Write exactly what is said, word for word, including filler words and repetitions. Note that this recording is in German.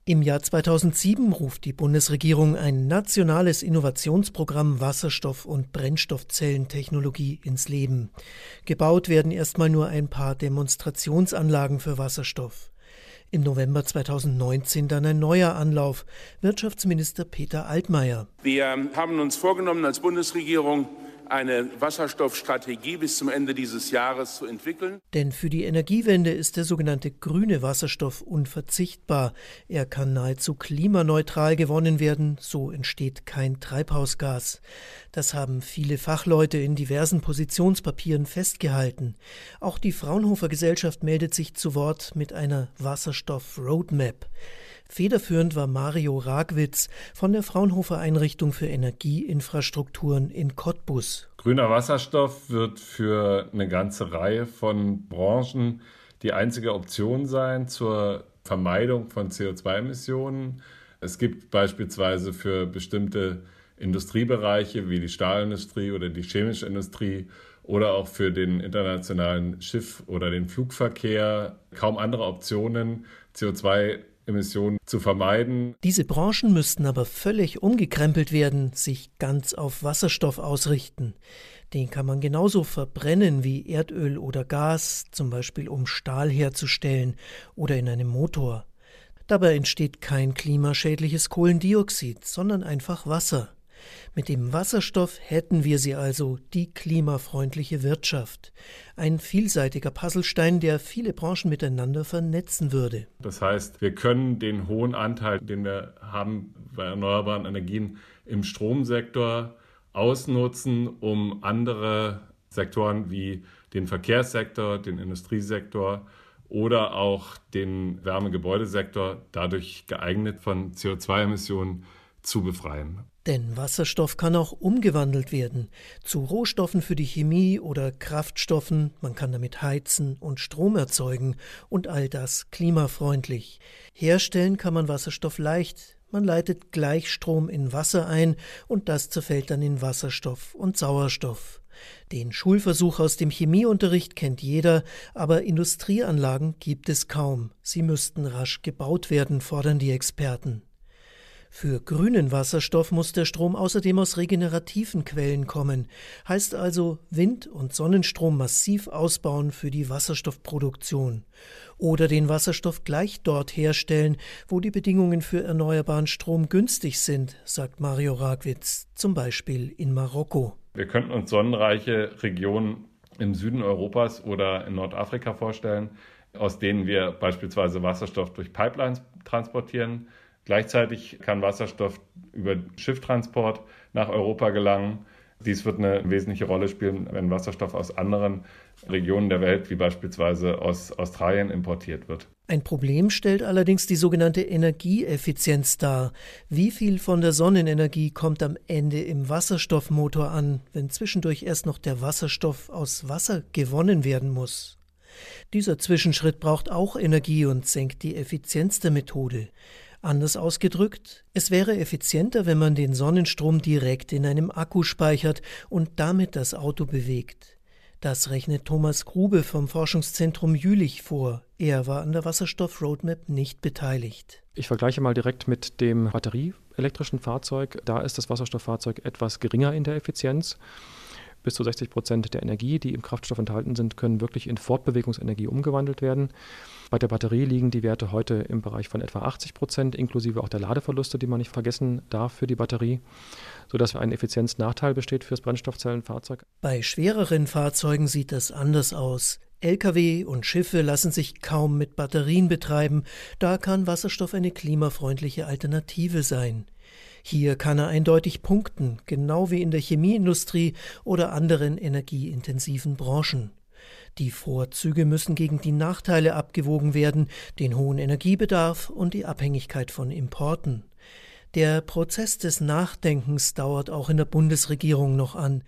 Im Jahr zweitausendsieben ruft die Bundesregierung ein nationales Innovationsprogramm Wasserstoff- und Brennstoffzellentechnologie ins Leben. Gebaut werden erstmal nur ein paar Demonstrationsanlagen für Wasserstoff. Im November zweitausendneunzehn dann ein neuer Anlauf. Wirtschaftsminister Peter Altmaier. Wir haben uns vorgenommen, als Bundesregierung eine Wasserstoffstrategie bis zum Ende dieses Jahres zu entwickeln. Denn für die Energiewende ist der sogenannte grüne Wasserstoff unverzichtbar. Er kann nahezu klimaneutral gewonnen werden, so entsteht kein Treibhausgas. Das haben viele Fachleute in diversen Positionspapieren festgehalten. Auch die Fraunhofer Gesellschaft meldet sich zu Wort mit einer Wasserstoff-Roadmap. Federführend war Mario Ragwitz von der Fraunhofer Einrichtung für Energieinfrastrukturen in Cottbus. Grüner Wasserstoff wird für eine ganze Reihe von Branchen die einzige Option sein zur Vermeidung von C O zwei Emissionen. Es gibt beispielsweise für bestimmte Industriebereiche wie die Stahlindustrie oder die chemische Industrie oder auch für den internationalen Schiff- oder den Flugverkehr kaum andere Optionen, C O zwei Emissionen zu vermeiden. Diese Branchen müssten aber völlig umgekrempelt werden, sich ganz auf Wasserstoff ausrichten. Den kann man genauso verbrennen wie Erdöl oder Gas, zum Beispiel um Stahl herzustellen oder in einem Motor. Dabei entsteht kein klimaschädliches Kohlendioxid, sondern einfach Wasser. Mit dem Wasserstoff hätten wir sie also, die klimafreundliche Wirtschaft. Ein vielseitiger Puzzlestein, der viele Branchen miteinander vernetzen würde. Das heißt, wir können den hohen Anteil, den wir haben bei erneuerbaren Energien im Stromsektor, ausnutzen, um andere Sektoren wie den Verkehrssektor, den Industriesektor oder auch den Wärmegebäudesektor dadurch geeignet von C O zwei Emissionen zu befreien. Denn Wasserstoff kann auch umgewandelt werden zu Rohstoffen für die Chemie oder Kraftstoffen. Man kann damit heizen und Strom erzeugen und all das klimafreundlich. Herstellen kann man Wasserstoff leicht. Man leitet Gleichstrom in Wasser ein und das zerfällt dann in Wasserstoff und Sauerstoff. Den Schulversuch aus dem Chemieunterricht kennt jeder, aber Industrieanlagen gibt es kaum. Sie müssten rasch gebaut werden, fordern die Experten. Für grünen Wasserstoff muss der Strom außerdem aus regenerativen Quellen kommen, heißt also Wind- und Sonnenstrom massiv ausbauen für die Wasserstoffproduktion oder den Wasserstoff gleich dort herstellen, wo die Bedingungen für erneuerbaren Strom günstig sind, sagt Mario Ragwitz, zum Beispiel in Marokko. Wir könnten uns sonnenreiche Regionen im Süden Europas oder in Nordafrika vorstellen, aus denen wir beispielsweise Wasserstoff durch Pipelines transportieren. Gleichzeitig kann Wasserstoff über Schifftransport nach Europa gelangen. Dies wird eine wesentliche Rolle spielen, wenn Wasserstoff aus anderen Regionen der Welt, wie beispielsweise aus Australien, importiert wird. Ein Problem stellt allerdings die sogenannte Energieeffizienz dar. Wie viel von der Sonnenenergie kommt am Ende im Wasserstoffmotor an, wenn zwischendurch erst noch der Wasserstoff aus Wasser gewonnen werden muss? Dieser Zwischenschritt braucht auch Energie und senkt die Effizienz der Methode. Anders ausgedrückt, es wäre effizienter, wenn man den Sonnenstrom direkt in einem Akku speichert und damit das Auto bewegt. Das rechnet Thomas Grube vom Forschungszentrum Jülich vor. Er war an der Wasserstoff-Roadmap nicht beteiligt. Ich vergleiche mal direkt mit dem batterieelektrischen Fahrzeug. Da ist das Wasserstofffahrzeug etwas geringer in der Effizienz. Bis zu sechzig Prozent der Energie, die im Kraftstoff enthalten sind, können wirklich in Fortbewegungsenergie umgewandelt werden. Bei der Batterie liegen die Werte heute im Bereich von etwa achtzig Prozent, inklusive auch der Ladeverluste, die man nicht vergessen darf für die Batterie, sodass ein Effizienznachteil besteht für das Brennstoffzellenfahrzeug. Bei schwereren Fahrzeugen sieht das anders aus. L K W und Schiffe lassen sich kaum mit Batterien betreiben. Da kann Wasserstoff eine klimafreundliche Alternative sein. Hier kann er eindeutig punkten, genau wie in der Chemieindustrie oder anderen energieintensiven Branchen. Die Vorzüge müssen gegen die Nachteile abgewogen werden, den hohen Energiebedarf und die Abhängigkeit von Importen. Der Prozess des Nachdenkens dauert auch in der Bundesregierung noch an.